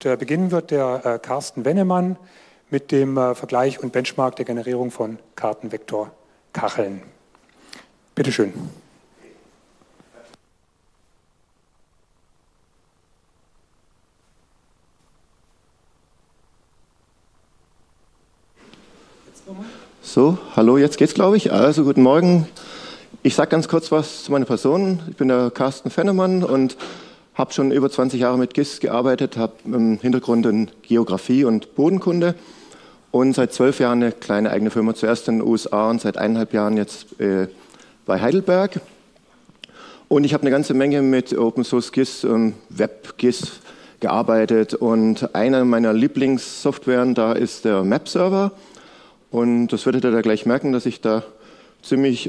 beginnen wird der Carsten Wennemann mit dem Vergleich und Benchmark der Generierung von Kartenvektorkacheln. Bitte schön. So, hallo, jetzt geht's, glaube ich. Also, guten Morgen. Ich sage ganz kurz was zu meiner Person. Ich bin der Carsten Wennemann und habe schon über 20 Jahre mit GIS gearbeitet, habe im Hintergrund in Geografie und Bodenkunde und seit 12 Jahren eine kleine eigene Firma, zuerst in den USA und seit 1,5 Jahren jetzt bei Heidelberg. Und ich habe eine ganze Menge mit Open Source GIS, Web GIS gearbeitet und eine meiner Lieblingssoftwaren da ist der Map-Server. Und das werdet ihr da gleich merken, dass ich da ziemlich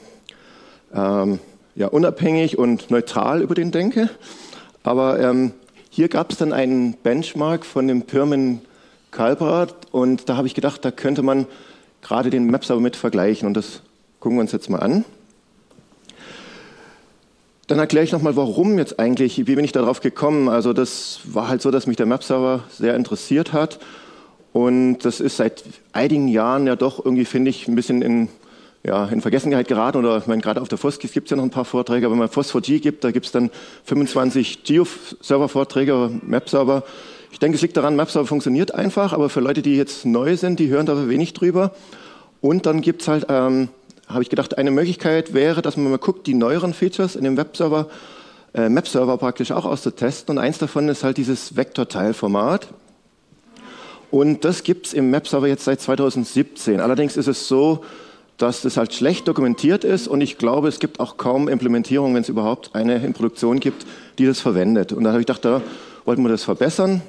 unabhängig und neutral über den denke. Aber hier gab es dann einen Benchmark von dem Pirmin Kalbrat und da habe ich gedacht, da könnte man gerade den Map-Server mit vergleichen und das gucken wir uns jetzt mal an. Dann erkläre ich nochmal, warum jetzt eigentlich, wie bin ich darauf gekommen. Also das war halt so, dass mich der Map-Server sehr interessiert hat und das ist seit einigen Jahren ja doch irgendwie, finde ich, ein bisschen in Vergessenheit geraten oder ich meine, gerade auf der FOSS gibt es ja noch ein paar Vorträge, aber wenn man FOSS4G gibt, da gibt es dann 25 Geo-Server-Vorträge, Map-Server. Ich denke, es liegt daran, Map-Server funktioniert einfach, aber für Leute, die jetzt neu sind, die hören da wenig drüber. Und dann gibt es halt, habe ich gedacht, eine Möglichkeit wäre, dass man mal guckt, die neueren Features in dem Web-Server, Map-Server praktisch auch auszutesten. Und eins davon ist halt dieses Vektorteilformat. Und das gibt es im Map-Server jetzt seit 2017. Allerdings ist es so, dass das halt schlecht dokumentiert ist und ich glaube, es gibt auch kaum Implementierung, wenn es überhaupt eine in Produktion gibt, die das verwendet. Und da habe ich gedacht, da wollten wir das verbessern.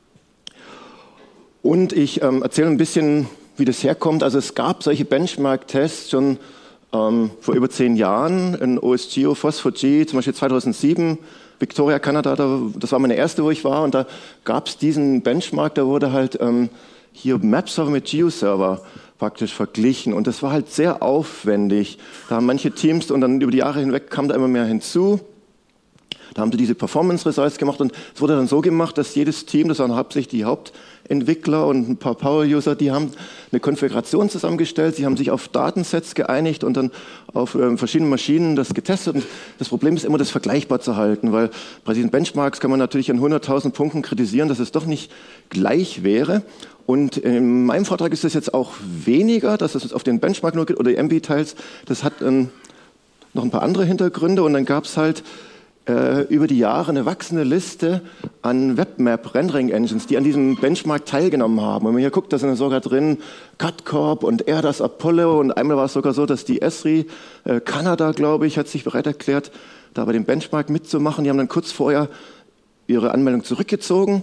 Und ich erzähle ein bisschen, wie das herkommt. Also es gab solche Benchmark-Tests schon vor über 10 Jahren in OSGeo, FOSS4G, zum Beispiel 2007, Victoria, Kanada, das war meine erste, wo ich war und da gab es diesen Benchmark, da wurde halt hier Map-Server mit Geo-Server praktisch verglichen und das war halt sehr aufwendig. Da haben manche Teams und dann über die Jahre hinweg kam da immer mehr hinzu. Da haben sie diese Performance-Results gemacht und es wurde dann so gemacht, dass jedes Team, das waren hauptsächlich die Hauptentwickler und ein paar Power-User, die haben eine Konfiguration zusammengestellt, sie haben sich auf Datensets geeinigt und dann auf verschiedenen Maschinen das getestet. Und das Problem ist immer, das vergleichbar zu halten, weil bei diesen Benchmarks kann man natürlich an 100.000 Punkten kritisieren, dass es doch nicht gleich wäre. Und in meinem Vortrag ist das jetzt auch weniger, dass es auf den Benchmark nur geht oder die MB-Tiles. Das hat noch ein paar andere Hintergründe und dann gab es halt über die Jahre eine wachsende Liste an Webmap-Rendering-Engines, die an diesem Benchmark teilgenommen haben. Und wenn man hier guckt, da sind sogar drin CutCorp und Erdas Apollo und einmal war es sogar so, dass die Esri Kanada, glaube ich, hat sich bereit erklärt, da bei dem Benchmark mitzumachen. Die haben dann kurz vorher ihre Anmeldung zurückgezogen.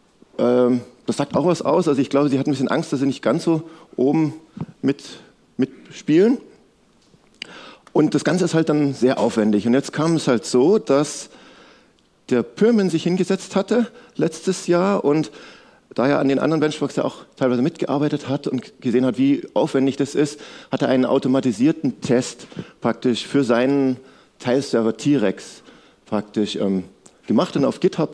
Das sagt auch was aus. Also ich glaube, sie hatten ein bisschen Angst, dass sie nicht ganz so oben mitspielen. Und das Ganze ist halt dann sehr aufwendig. Und jetzt kam es halt so, dass der Pirmin sich hingesetzt hatte letztes Jahr und da er an den anderen Benchmarks ja auch teilweise mitgearbeitet hat und gesehen hat, wie aufwendig das ist, hat er einen automatisierten Test praktisch für seinen Teilserver T-Rex praktisch gemacht und auf GitHub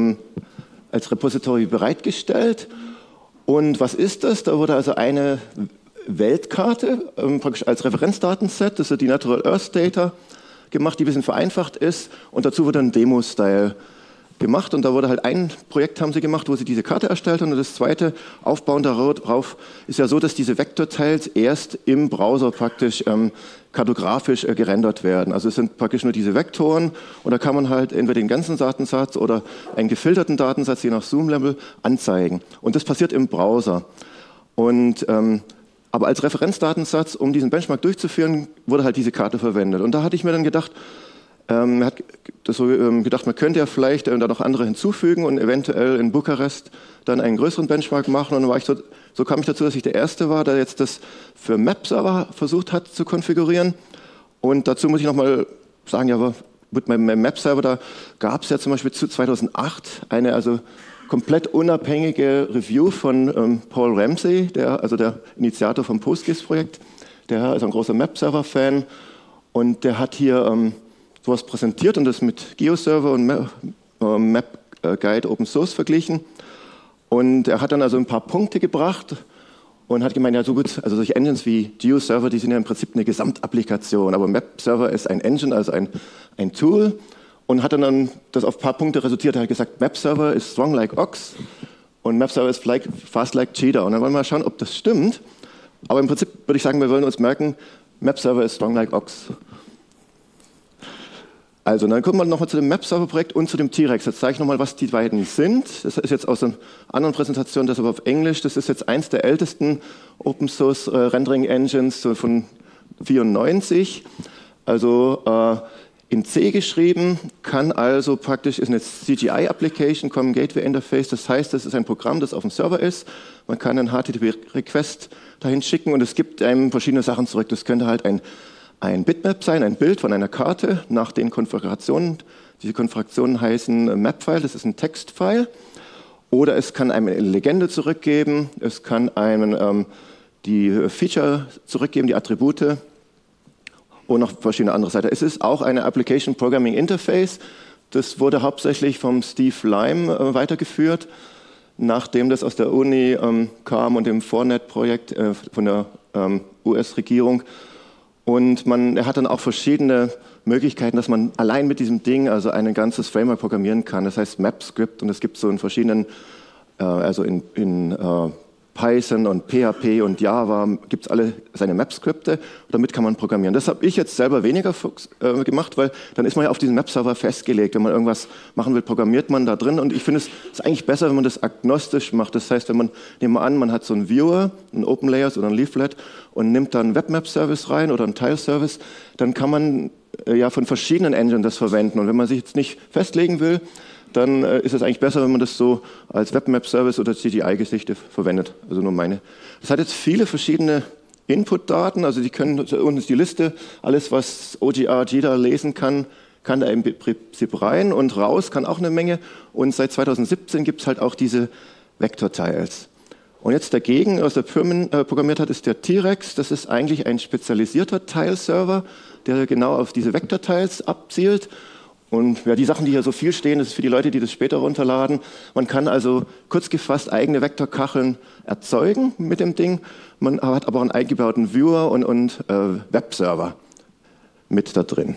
als Repository bereitgestellt. Und was ist das? Da wurde also eine Weltkarte praktisch als Referenzdatenset, das ist die Natural Earth Data, gemacht, die ein bisschen vereinfacht ist und dazu wurde ein Demo-Style gemacht und da wurde halt ein Projekt haben sie gemacht, wo sie diese Karte erstellt haben und das zweite, aufbauend darauf, ist ja so, dass diese Vektorteils erst im Browser praktisch kartografisch gerendert werden. Also es sind praktisch nur diese Vektoren und da kann man halt entweder den ganzen Datensatz oder einen gefilterten Datensatz, je nach Zoom-Level, anzeigen. Und das passiert im Browser. Und aber als Referenzdatensatz, um diesen Benchmark durchzuführen, wurde halt diese Karte verwendet. Und da hatte ich mir dann gedacht, man könnte ja vielleicht da noch andere hinzufügen und eventuell in Bukarest dann einen größeren Benchmark machen. Und dann so kam ich dazu, dass ich der Erste war, der jetzt das für Map-Server versucht hat zu konfigurieren. Und dazu muss ich nochmal sagen, ja, mit meinem Map-Server, da gab es ja zum Beispiel zu 2008 eine komplett unabhängige Review von Paul Ramsey, der Initiator vom PostGIS-Projekt. Der ist ein großer Map-Server-Fan und der hat hier sowas präsentiert und das mit GeoServer und Guide Open Source verglichen. Und er hat dann also ein paar Punkte gebracht und hat gemeint, ja so gut, also solche Engines wie GeoServer, die sind ja im Prinzip eine Gesamtapplikation, aber MapServer ist ein Engine, also ein Tool, und hat dann das auf ein paar Punkte resultiert. Er hat gesagt, MapServer ist strong like Ox und MapServer ist fast like Cheetah. Und dann wollen wir mal schauen, ob das stimmt. Aber im Prinzip würde ich sagen, wir wollen uns merken, MapServer ist strong like Ox. Also, dann kommen wir nochmal zu dem MapServer-Projekt und zu dem T-Rex. Jetzt zeige ich nochmal, was die beiden sind. Das ist jetzt aus einer anderen Präsentation, das aber auf Englisch. Das ist jetzt eins der ältesten Open-Source-Rendering-Engines von 94. Also in C geschrieben, kann also praktisch, ist eine CGI-Application, Common Gateway Interface. Das heißt, das ist ein Programm, das auf dem Server ist. Man kann einen HTTP-Request dahin schicken und es gibt einem verschiedene Sachen zurück. Das könnte halt ein Bitmap sein, ein Bild von einer Karte nach den Konfigurationen. Diese Konfigurationen heißen Mapfile, das ist ein Textfile. Oder es kann einem eine Legende zurückgeben, es kann einem die Feature zurückgeben, die Attribute und noch verschiedene andere Seiten. Es ist auch eine Application Programming Interface. Das wurde hauptsächlich vom Steve Lime weitergeführt, nachdem das aus der Uni kam und dem Fornet-Projekt von der US-Regierung. Und er hat dann auch verschiedene Möglichkeiten, dass man allein mit diesem Ding also ein ganzes Framework programmieren kann. Das heißt MapScript und es gibt so in verschiedenen, also in Python und PHP und Java gibt es alle seine Map-Skripte. Damit kann man programmieren. Das habe ich jetzt selber weniger gemacht, weil dann ist man ja auf diesen Map-Server festgelegt. Wenn man irgendwas machen will, programmiert man da drin. Und ich finde, es ist eigentlich besser, wenn man das agnostisch macht. Das heißt, nehmen wir an, man hat so einen Viewer, einen OpenLayers oder ein Leaflet und nimmt dann einen Webmap-Service rein oder einen Tile-Service, dann kann man ja von verschiedenen Engines das verwenden. Und wenn man sich jetzt nicht festlegen will, dann ist es eigentlich besser, wenn man das so als Webmap-Service oder CGI-Geschichte verwendet. Also nur meine. Das hat jetzt viele verschiedene Input-Daten, also die können, unten ist die Liste, alles was OGR, GDA lesen kann da im Prinzip rein und raus kann auch eine Menge. Und seit 2017 gibt es halt auch diese Vector-Tiles. Und jetzt dagegen, was der Pyrmin programmiert hat, ist der T-Rex. Das ist eigentlich ein spezialisierter Tile-Server, der genau auf diese Vector-Tiles abzielt. Und ja, die Sachen, die hier so viel stehen, das ist für die Leute, die das später runterladen. Man kann also kurz gefasst eigene Vektorkacheln erzeugen mit dem Ding. Man hat aber auch einen eingebauten Viewer und Webserver mit da drin.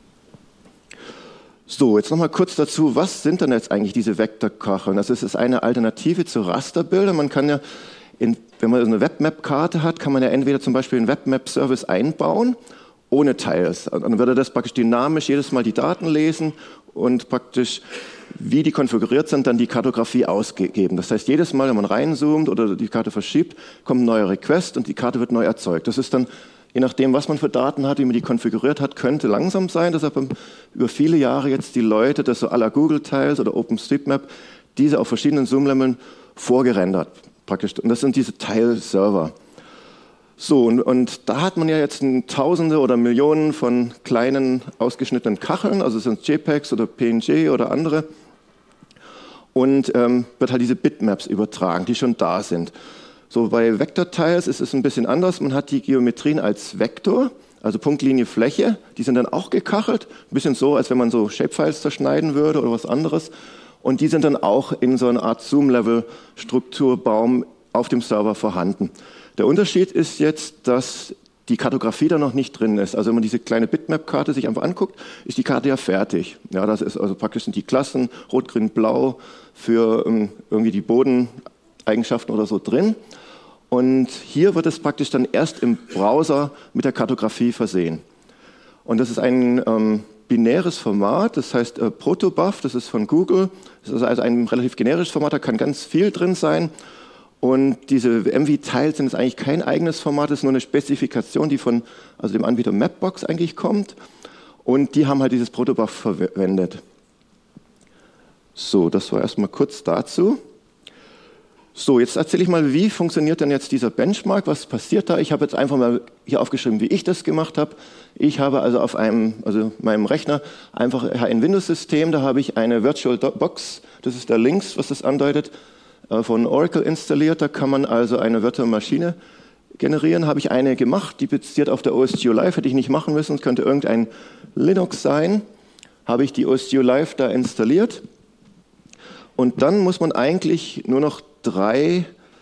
So, jetzt nochmal kurz dazu, was sind denn jetzt eigentlich diese Vektorkacheln? Das ist eine Alternative zu Rasterbildern. Man kann ja, wenn man eine Webmap-Karte hat, kann man ja entweder zum Beispiel einen Webmap-Service einbauen, ohne Tiles. Dann würde das praktisch dynamisch jedes Mal die Daten lesen und praktisch, wie die konfiguriert sind, dann die Kartografie ausgeben. Das heißt, jedes Mal, wenn man reinzoomt oder die Karte verschiebt, kommt ein neuer Request und die Karte wird neu erzeugt. Das ist dann, je nachdem, was man für Daten hat, wie man die konfiguriert hat, könnte langsam sein. Deshalb haben über viele Jahre jetzt die Leute, das so à la Google Tiles oder OpenStreetMap, diese auf verschiedenen Zoom-Leveln vorgerendert praktisch. Und das sind diese Tile-Server. So, und da hat man ja jetzt Tausende oder Millionen von kleinen ausgeschnittenen Kacheln, also sind es JPEGs oder PNG oder andere, und wird halt diese Bitmaps übertragen, die schon da sind. So, bei Vector-Tiles ist es ein bisschen anders. Man hat die Geometrien als Vektor, also Punktlinie, Fläche, die sind dann auch gekachelt, ein bisschen so, als wenn man so Shapefiles zerschneiden würde oder was anderes. Und die sind dann auch in so einer Art Zoom-Level-Strukturbaum auf dem Server vorhanden. Der Unterschied ist jetzt, dass die Kartografie da noch nicht drin ist. Also wenn man diese kleine Bitmap-Karte sich einfach anguckt, ist die Karte ja fertig. Ja, das ist also praktisch sind die Klassen Rot, Grün, Blau für irgendwie die Bodeneigenschaften oder so drin. Und hier wird es praktisch dann erst im Browser mit der Kartografie versehen. Und das ist ein binäres Format, das heißt Protobuf, das ist von Google. Das ist also ein relativ generisches Format, da kann ganz viel drin sein. Und diese MV-Tiles sind jetzt eigentlich kein eigenes Format, das ist nur eine Spezifikation, die von dem Anbieter Mapbox eigentlich kommt. Und die haben halt dieses Protobuf verwendet. So, das war erstmal kurz dazu. So, jetzt erzähle ich mal, wie funktioniert denn jetzt dieser Benchmark, was passiert da? Ich habe jetzt einfach mal hier aufgeschrieben, wie ich das gemacht habe. Ich habe also auf meinem Rechner einfach ein Windows-System, da habe ich eine VirtualBox, das ist da links, was das andeutet, von Oracle installiert. Da kann man also eine virtuelle Maschine generieren. Habe ich eine gemacht, die basiert auf der OSGeo Live, hätte ich nicht machen müssen, es könnte irgendein Linux sein. Habe ich die OSGeo Live da installiert. Und dann muss man eigentlich nur noch 3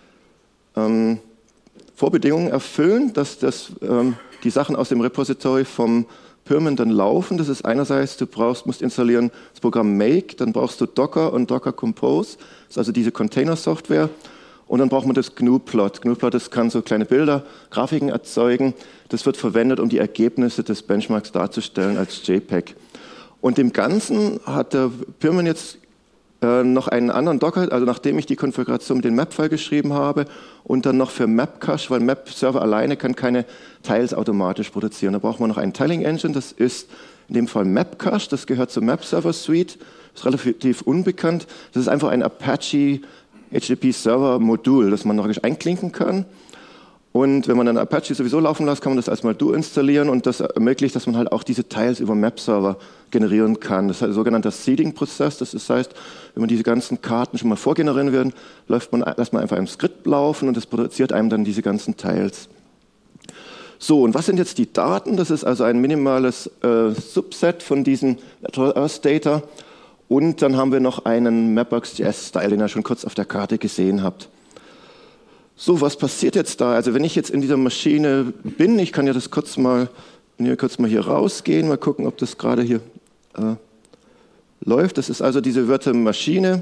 Vorbedingungen erfüllen, dass die Sachen aus dem Repository vom Pyrmon dann laufen. Das ist einerseits, musst installieren das Programm Make, dann brauchst du Docker und Docker Compose, das ist also diese Container-Software. Und dann braucht man das GNU-Plot. GNU-Plot, das kann so kleine Bilder, Grafiken erzeugen. Das wird verwendet, um die Ergebnisse des Benchmarks darzustellen als JPEG. Und dem Ganzen hat der Pyrmon jetzt noch einen anderen Docker, also nachdem ich die Konfiguration mit dem Map-File geschrieben habe und dann noch für Mapcache, weil Map-Server alleine kann keine Tiles automatisch produzieren. Da braucht man noch einen Tiling-Engine, das ist in dem Fall Mapcache, das gehört zur Map-Server-Suite, ist relativ unbekannt. Das ist einfach ein Apache HTTP-Server-Modul, das man noch einklinken kann. Und wenn man dann Apache sowieso laufen lässt, kann man das als Modul installieren und das ermöglicht, dass man halt auch diese Tiles über Map-Server generieren kann. Das ist ein sogenannter Seeding-Prozess. Das heißt, wenn man diese ganzen Karten schon mal vorgenerieren will, lässt man einfach ein Skript laufen und das produziert einem dann diese ganzen Tiles. So, und was sind jetzt die Daten? Das ist also ein minimales Subset von diesen Natural Earth Data. Und dann haben wir noch einen Mapbox.js-Style, den ihr schon kurz auf der Karte gesehen habt. So, was passiert jetzt da? Also wenn ich jetzt in dieser Maschine bin, ich kann ja das kurz mal hier rausgehen, mal gucken, ob das gerade hier läuft. Das ist also diese virtuelle Maschine,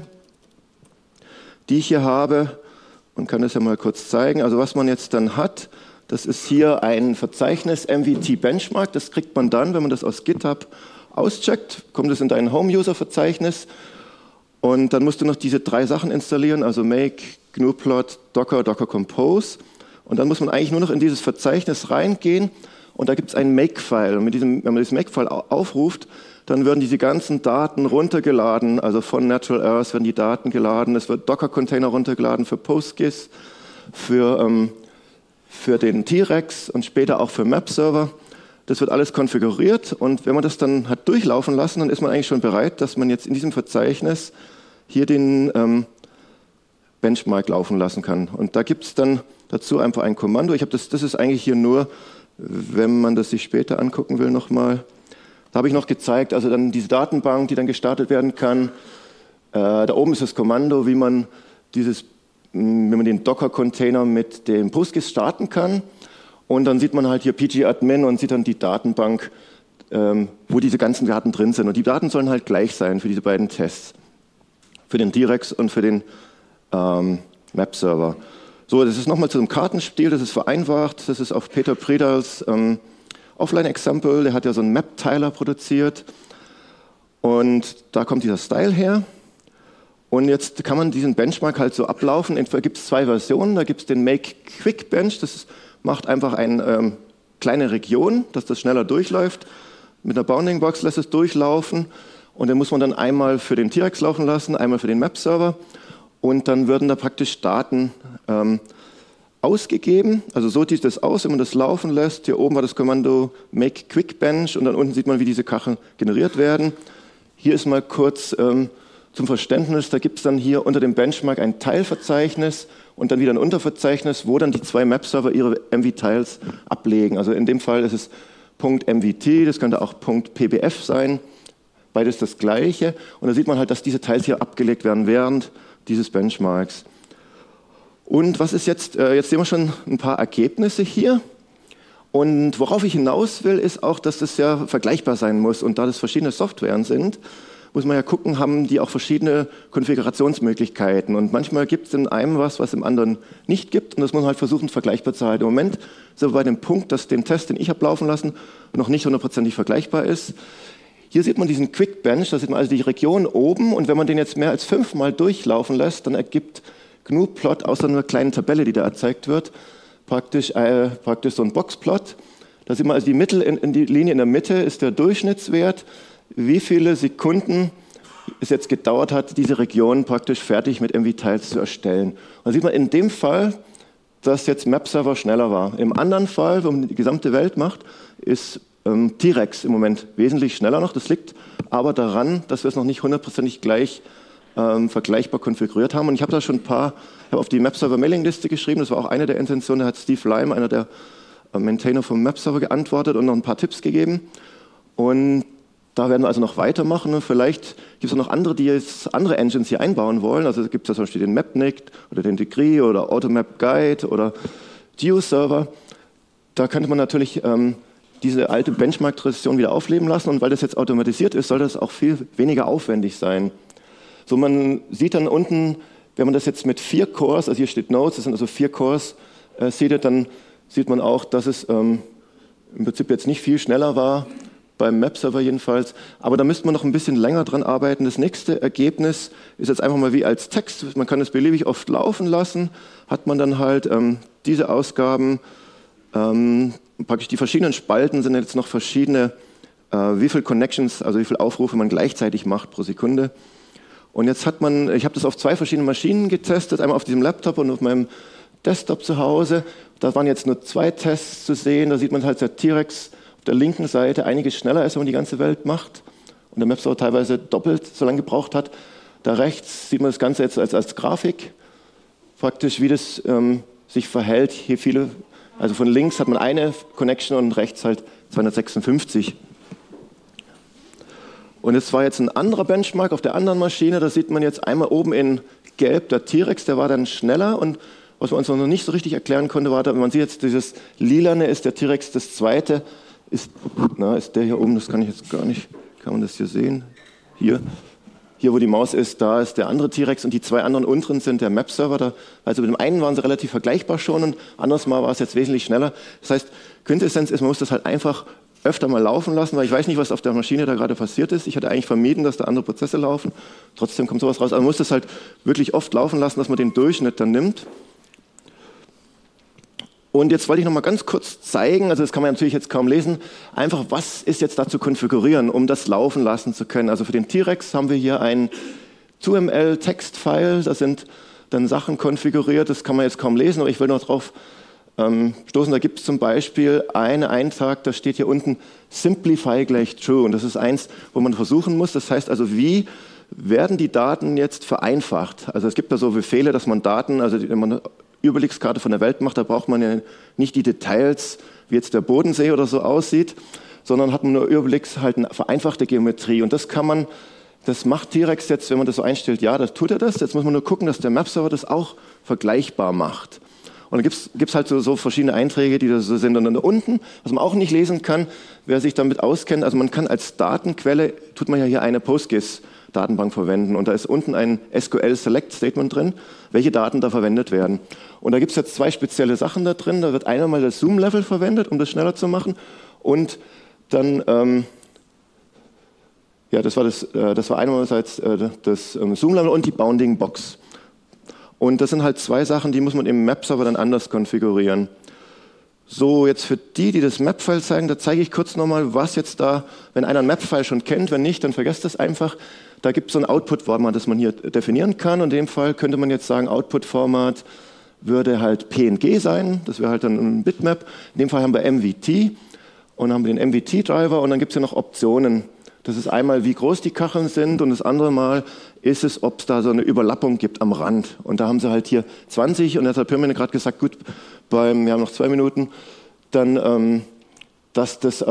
die ich hier habe und kann das ja mal kurz zeigen. Also was man jetzt dann hat, das ist hier ein Verzeichnis MVT Benchmark. Das kriegt man dann, wenn man das aus GitHub auscheckt, kommt es in dein Home-User-Verzeichnis und dann musst du noch diese 3 Sachen installieren, also Make, GNU-Plot, Docker, Docker Compose und dann muss man eigentlich nur noch in dieses Verzeichnis reingehen und da gibt es ein Make-File und wenn man dieses Make-File aufruft, dann werden diese ganzen Daten runtergeladen, also von Natural Earth werden die Daten geladen, es wird Docker-Container runtergeladen für PostGIS, für den T-Rex und später auch für Map-Server. Das wird alles konfiguriert und wenn man das dann hat durchlaufen lassen, dann ist man eigentlich schon bereit, dass man jetzt in diesem Verzeichnis hier den Benchmark laufen lassen kann. Und da gibt es dann dazu einfach ein Kommando. Das ist eigentlich hier nur, wenn man das sich später angucken will nochmal. Da habe ich noch gezeigt, also dann diese Datenbank, die dann gestartet werden kann. Da oben ist das Kommando, wie man den Docker-Container mit dem PostGIS starten kann. Und dann sieht man halt hier pgadmin und sieht dann die Datenbank, wo diese ganzen Daten drin sind. Und die Daten sollen halt gleich sein für diese beiden Tests. Für den T-Rex und für den Map-Server. So, das ist nochmal zu einem Kartenspiel, das ist vereinfacht. Das ist auf Peter Predals Offline-Example, der hat ja so einen Map-Tiler produziert. Und da kommt dieser Style her. Und jetzt kann man diesen Benchmark halt so ablaufen. Entweder gibt es 2 Versionen, da gibt es den Make Quick Bench, das macht einfach eine kleine Region, dass das schneller durchläuft. Mit einer Bounding Box lässt es durchlaufen und dann muss man dann einmal für den T-Rex laufen lassen, einmal für den Map-Server und dann würden da praktisch Daten ausgegeben. Also so sieht das aus, wenn man das laufen lässt. Hier oben war das Kommando Make Quick Bench und dann unten sieht man, wie diese Kacheln generiert werden. Hier ist mal kurz zum Verständnis, da gibt es dann hier unter dem Benchmark ein Teilverzeichnis und dann wieder ein Unterverzeichnis, wo dann die 2 Map-Server ihre MV-Tiles ablegen. Also in dem Fall ist es .mvt, das könnte auch .pbf sein, beides das gleiche. Und da sieht man halt, dass diese Tiles hier abgelegt werden während dieses Benchmarks. Und was ist jetzt? Jetzt sehen wir schon ein paar Ergebnisse hier. Und worauf ich hinaus will, ist auch, dass das ja vergleichbar sein muss. Und da das verschiedene Softwaren sind, muss man ja gucken, haben die auch verschiedene Konfigurationsmöglichkeiten. Und manchmal gibt es in einem was im anderen nicht gibt. Und das muss man halt versuchen, vergleichbar zu halten. Im Moment sind wir bei dem Punkt, dass den Test, den ich habe laufen lassen, noch nicht 100%ig vergleichbar ist. Hier sieht man diesen Quick Bench, da sieht man also die Region oben. Und wenn man den jetzt mehr als 5-mal durchlaufen lässt, dann ergibt GNU-Plot aus so einer kleinen Tabelle, die da erzeugt wird, praktisch so ein Boxplot. Da sieht man also die Linie in der Mitte ist der Durchschnittswert, wie viele Sekunden es jetzt gedauert hat, diese Region praktisch fertig mit MV-Tiles zu erstellen. Und da sieht man in dem Fall, dass jetzt Map-Server schneller war. Im anderen Fall, wo man die gesamte Welt macht, ist T-Rex im Moment wesentlich schneller noch. Das liegt aber daran, dass wir es noch nicht 100%ig gleich vergleichbar konfiguriert haben. Und ich habe da schon ich habe auf die Map-Server-Mailing-Liste geschrieben, das war auch eine der Intentionen, da hat Steve Lime, einer der Maintainer vom Map-Server, geantwortet und noch ein paar Tipps gegeben. Und da werden wir also noch weitermachen und vielleicht gibt es auch noch andere, die jetzt andere Engines hier einbauen wollen. Also gibt es zum Beispiel den Mapnik oder den Degree oder Automap Guide oder GeoServer. Da könnte man natürlich diese alte Benchmark-Tradition wieder aufleben lassen, und weil das jetzt automatisiert ist, soll das auch viel weniger aufwendig sein. So, man sieht dann unten, wenn man das jetzt mit 4 Cores, also hier steht Nodes, das sind also 4 Cores, seedet, dann sieht man auch, dass es im Prinzip jetzt nicht viel schneller war, beim Map-Server jedenfalls, aber da müsste man noch ein bisschen länger dran arbeiten. Das nächste Ergebnis ist jetzt einfach mal wie als Text, man kann es beliebig oft laufen lassen, hat man dann halt diese Ausgaben, praktisch die verschiedenen Spalten sind jetzt noch verschiedene, wie viele Connections, also wie viele Aufrufe man gleichzeitig macht pro Sekunde. Und jetzt hat man, ich habe das auf 2 verschiedenen Maschinen getestet, einmal auf diesem Laptop und auf meinem Desktop zu Hause. Da waren jetzt nur 2 Tests zu sehen, da sieht man halt, der T-Rex auf der linken Seite einiges schneller ist, wenn man die ganze Welt macht und der Mapserver teilweise doppelt so lange gebraucht hat. Da rechts sieht man das Ganze jetzt als Grafik, praktisch wie das sich verhält. Hier viele, also von links hat man eine Connection und rechts halt 256. Und es war jetzt ein anderer Benchmark auf der anderen Maschine, da sieht man jetzt einmal oben in gelb der T-Rex, der war dann schneller, und was man uns noch nicht so richtig erklären konnte, war, man sieht jetzt dieses lilane ist der T-Rex, das zweite ist der hier oben, das kann ich jetzt gar nicht, kann man das hier sehen? Hier wo die Maus ist, da ist der andere T-Rex, und die 2 anderen unteren sind der Map-Server. Also mit dem einen waren sie relativ vergleichbar schon, und anderes Mal war es jetzt wesentlich schneller. Das heißt, Quintessenz ist, man muss das halt einfach öfter mal laufen lassen, weil ich weiß nicht, was auf der Maschine da gerade passiert ist. Ich hatte eigentlich vermieden, dass da andere Prozesse laufen. Trotzdem kommt sowas raus. Also man muss das halt wirklich oft laufen lassen, dass man den Durchschnitt dann nimmt. Und jetzt wollte ich noch mal ganz kurz zeigen, also das kann man natürlich jetzt kaum lesen, einfach was ist jetzt da zu konfigurieren, um das laufen lassen zu können. Also für den T-Rex haben wir hier ein 2ML-Text-File, da sind dann Sachen konfiguriert, das kann man jetzt kaum lesen, aber ich will noch drauf stoßen. Da gibt es zum Beispiel einen Eintrag, da steht hier unten Simplify gleich True, und das ist eins, wo man versuchen muss, das heißt also, wie werden die Daten jetzt vereinfacht? Also es gibt da so Befehle, dass man Daten, also wenn man eine Überblickskarte von der Welt macht, da braucht man ja nicht die Details, wie jetzt der Bodensee oder so aussieht, sondern hat man nur Überblicks, halt eine vereinfachte Geometrie, und das kann man, das macht T-Rex jetzt, wenn man das so einstellt, ja, das tut er das, jetzt muss man nur gucken, dass der Map-Server das auch vergleichbar macht. Und dann gibt's halt so verschiedene Einträge, die da so sind. Und dann unten, was man auch nicht lesen kann, wer sich damit auskennt, also man kann als Datenquelle, tut man ja hier eine PostGIS-Datenbank verwenden. Und da ist unten ein SQL-Select-Statement drin, welche Daten da verwendet werden. Und da gibt's jetzt 2 spezielle Sachen da drin. Da wird einmal das Zoom-Level verwendet, um das schneller zu machen. Und dann, das war einerseits das Zoom-Level und die Bounding Box. Und das sind halt 2 Sachen, die muss man im Map-Server dann anders konfigurieren. So, jetzt für die das Map-File zeigen, da zeige ich kurz nochmal, was jetzt da, wenn einer ein Map-File schon kennt, wenn nicht, dann vergesst das einfach. Da gibt es so ein Output-Format, das man hier definieren kann. Und in dem Fall könnte man jetzt sagen, Output-Format würde halt PNG sein, das wäre halt dann ein Bitmap. In dem Fall haben wir MVT und haben wir den MVT-Driver, und dann gibt es ja noch Optionen. Das ist einmal, wie groß die Kacheln sind, und das andere Mal ist es, ob es da so eine Überlappung gibt am Rand. Und da haben sie halt hier 20, und jetzt hat Pirmin gerade gesagt, gut, wir haben noch 2 Minuten, dann, dass das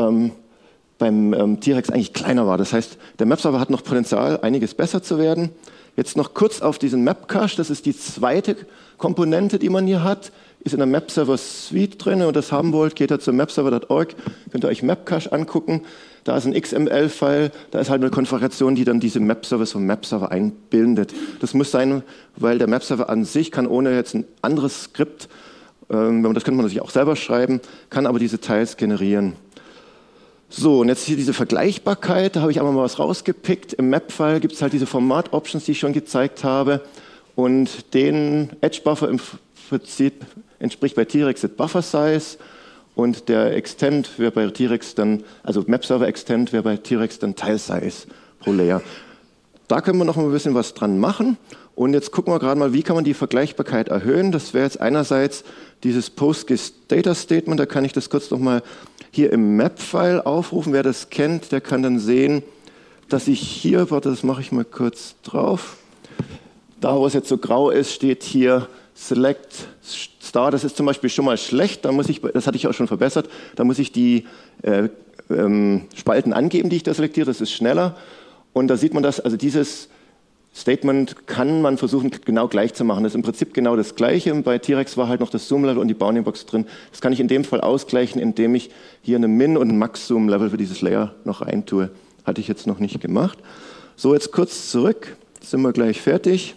beim T-Rex eigentlich kleiner war. Das heißt, der Map-Server hat noch Potenzial, einiges besser zu werden. Jetzt noch kurz auf diesen Map-Cache, das ist die zweite Komponente, die man hier hat, ist in der Map-Server-Suite drin, und das haben wollt, geht da zu mapserver.org, könnt ihr euch Map-Cache angucken. Da ist ein XML-File, da ist halt eine Konfiguration, die dann diese Map-Service vom Map-Server einbindet. Das muss sein, weil der Map-Server an sich kann ohne jetzt ein anderes Skript, das könnte man natürlich auch selber schreiben, kann aber diese Teils generieren. So, und jetzt hier diese Vergleichbarkeit, da habe ich einmal mal was rausgepickt. Im Map-File gibt es halt diese Format-Options, die ich schon gezeigt habe, und den Edge-Buffer im Prinzip entspricht bei T-Rex das Buffer-Size. Und der Extend wäre bei T-Rex dann, also Map-Server Extend wäre bei T-Rex dann Tile-Size pro Layer. Da können wir noch mal ein bisschen was dran machen. Und jetzt gucken wir gerade mal, wie kann man die Vergleichbarkeit erhöhen. Das wäre jetzt einerseits dieses PostGIS-Data-Statement, da kann ich das kurz noch mal hier im Map-File aufrufen. Wer das kennt, der kann dann sehen, dass ich hier, warte, das mache ich mal kurz drauf, da wo es jetzt so grau ist, steht hier Select Star, das ist zum Beispiel schon mal schlecht, da muss ich, das hatte ich auch schon verbessert, da muss ich die Spalten angeben, die ich da selektiere, das ist schneller. Und da sieht man das, also dieses Statement kann man versuchen, genau gleich zu machen. Das ist im Prinzip genau das Gleiche. Bei T-Rex war halt noch das Zoom-Level und die Bounding-Box drin. Das kann ich in dem Fall ausgleichen, indem ich hier eine Min- und ein Max-Zoom-Level für dieses Layer noch reintue. Hatte ich jetzt noch nicht gemacht. So, jetzt kurz zurück. Jetzt sind wir gleich fertig.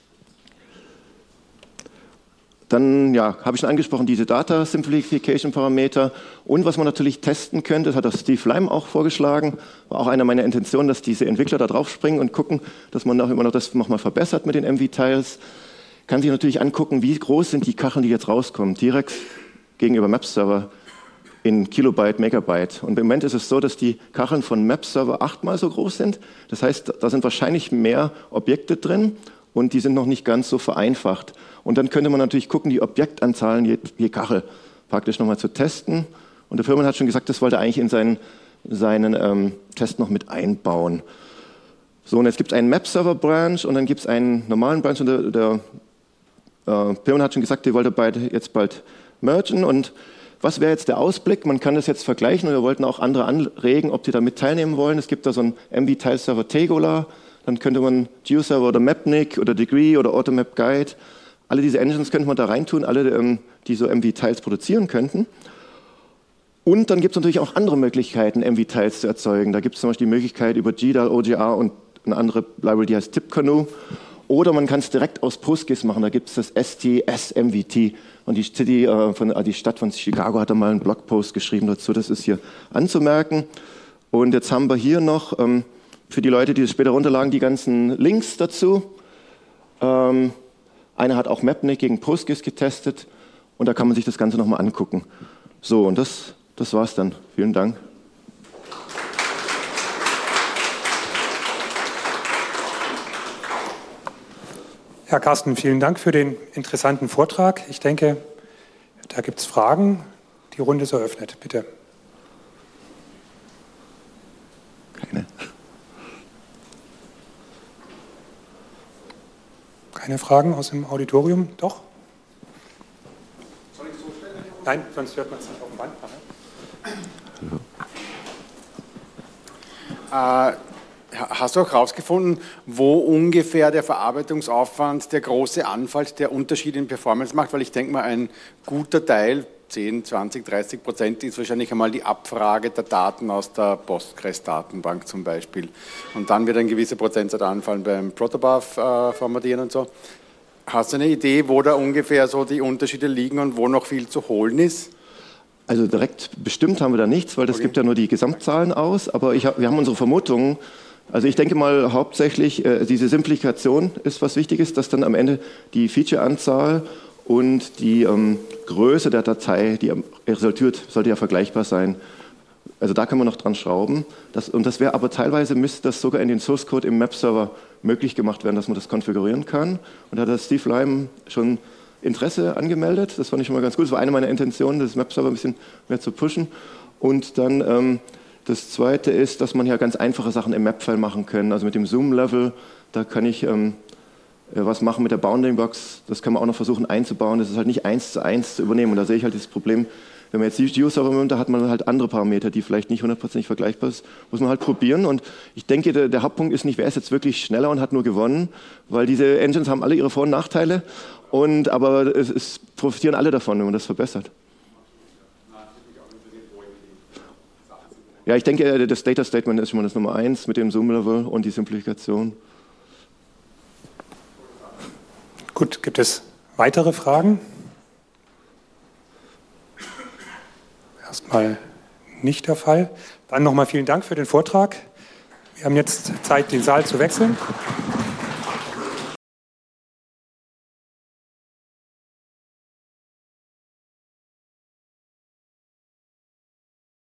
Dann habe ich schon angesprochen, diese Data Simplification Parameter. Und was man natürlich testen könnte, das hat auch Steve Lime auch vorgeschlagen, war auch eine meiner Intentionen, dass diese Entwickler da drauf springen und gucken, dass man auch immer noch das nochmal verbessert mit den MV-Tiles. Kann sich natürlich angucken, wie groß sind die Kacheln, die jetzt rauskommen. T-Rex gegenüber Map-Server in Kilobyte, Megabyte. Und im Moment ist es so, dass die Kacheln von Map-Server 8-mal so groß sind. Das heißt, da sind wahrscheinlich mehr Objekte drin und die sind noch nicht ganz so vereinfacht. Und dann könnte man natürlich gucken, die Objektanzahlen je Kachel praktisch nochmal zu testen. Und der Firman hat schon gesagt, das wollte er eigentlich in seinen Test noch mit einbauen. So, und jetzt gibt es einen Map-Server-Branch und dann gibt es einen normalen Branch. Und der Firman hat schon gesagt, die wollte jetzt bald mergen. Und was wäre jetzt der Ausblick? Man kann das jetzt vergleichen und wir wollten auch andere anregen, ob die da mit teilnehmen wollen. Es gibt da so einen MV-Tile-Server Tegola, dann könnte man GeoServer oder Mapnik oder Degree oder Automap Guide, alle diese Engines könnte man da reintun, alle, die so MV-Tiles produzieren könnten. Und dann gibt es natürlich auch andere Möglichkeiten, MV-Tiles zu erzeugen. Da gibt es zum Beispiel die Möglichkeit über GDAL, OGR und eine andere Library, die heißt TipCanoe. Oder man kann es direkt aus PostGIS machen, da gibt es das STS-MVT. Und die Stadt von Chicago hat da mal einen Blogpost geschrieben dazu, das ist hier anzumerken. Und jetzt haben wir hier noch, für die Leute, die es später runterladen, die ganzen Links dazu. Einer hat auch Mapnik gegen PostGIS getestet und da kann man sich das Ganze nochmal angucken. So, und das war's dann. Vielen Dank. Herr Carsten, vielen Dank für den interessanten Vortrag. Ich denke, da gibt es Fragen. Die Runde ist eröffnet. Bitte. Keine. Keine Fragen aus dem Auditorium? Doch? Soll ich so stellen? Nein, sonst hört man es nicht auf dem Band. Hast du auch herausgefunden, wo ungefähr der Verarbeitungsaufwand der große anfällt, der Unterschied in Performance macht? Weil ich denke mal, ein guter Teil, 10, 20, 30%, ist wahrscheinlich einmal die Abfrage der Daten aus der Postgres-Datenbank zum Beispiel. Und dann wird ein gewisser Prozentsatz anfallen beim Protobuf formatieren und so. Hast du eine Idee, wo da ungefähr so die Unterschiede liegen und wo noch viel zu holen ist? Also direkt bestimmt haben wir da nichts, weil das gibt ja nur die Gesamtzahlen aus. Aber wir haben unsere Vermutungen. Also ich denke mal hauptsächlich, diese Simplifikation ist was Wichtiges, dass dann am Ende die Feature-Anzahl und die Größe der Datei, die resultiert, sollte ja vergleichbar sein. Also da kann man noch dran schrauben. Und das wäre aber teilweise, müsste das sogar in den Source Code im Map-Server möglich gemacht werden, dass man das konfigurieren kann. Und da hat Steve Lime schon Interesse angemeldet. Das fand ich schon mal ganz gut. Das war eine meiner Intentionen, das Map-Server ein bisschen mehr zu pushen. Und dann das Zweite ist, dass man ja ganz einfache Sachen im Map-File machen kann. Also mit dem Zoom-Level, da kann ich was machen mit der Bounding-Box. Das kann man auch noch versuchen einzubauen. Das ist halt nicht 1:1 zu übernehmen. Und da sehe ich halt das Problem, wenn man jetzt die GeoServer nimmt, da hat man halt andere Parameter, die vielleicht nicht 100% vergleichbar sind. Muss man halt probieren. Und ich denke, der Hauptpunkt ist nicht, wer ist jetzt wirklich schneller und hat nur gewonnen, weil diese Engines haben alle ihre Vor- und Nachteile. Aber es profitieren alle davon, wenn man das verbessert. Ja, ich denke, das Data Statement ist schon mal das Nummer 1 mit dem Zoom-Level und die Simplifikation. Gut, gibt es weitere Fragen? Erstmal nicht der Fall. Dann nochmal vielen Dank für den Vortrag. Wir haben jetzt Zeit, den Saal zu wechseln.